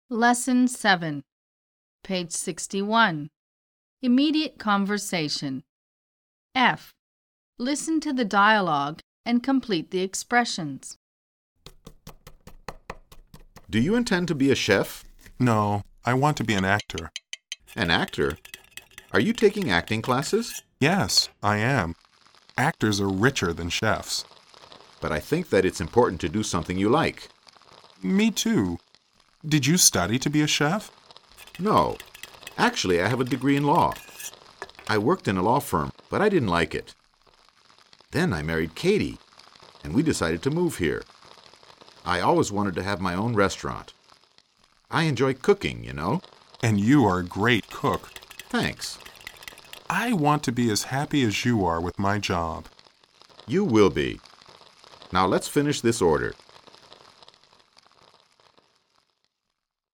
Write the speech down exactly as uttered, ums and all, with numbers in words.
Lesson seven, page sixty-one. Immediate conversation. F. Listen to the dialogue and complete the expressions. Do you intend to be a chef? No, I want to be an actor. An actor? Are you taking acting classes? Yes, I am. Actors are richer than chefs. But I think that it's important to do something you like. Me too. Did you study to be a chef? No. Actually, I have a degree in law. I worked in a law firm, but I didn't like it. Then I married Katie, and we decided to move here. I always wanted to have my own restaurant. I enjoy cooking, you know. And you are a great cook. Thanks. I want to be as happy as you are with my job. You will be. Now let's finish this order.